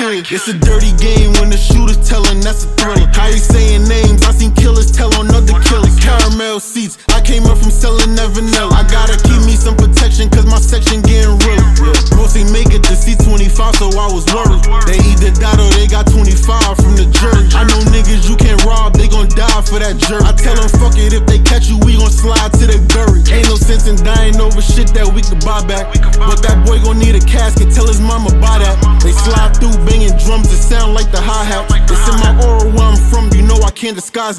kid. It's a dirty game when the shooter's telling, that's a thriller. How you saying names? I seen killers tell on other killers. Caramel seats, I came up from selling that vanilla. I gotta keep me some protection cause my section getting real. Mostly make it to C25, so I was worried. They either died or they got 25 from the jury. I know niggas you can't rob, they gon' die for that jerk. I tell them fuck it, if they catch you, we gon' slide till they bury. Ain't no sense in dying over shit that we could buy back. But that boy gon' need a casket, tell his mama buy that. They slide through banging drums, it sound like the hi-hat. It's in my aura where I'm from, you know I can't disguise that.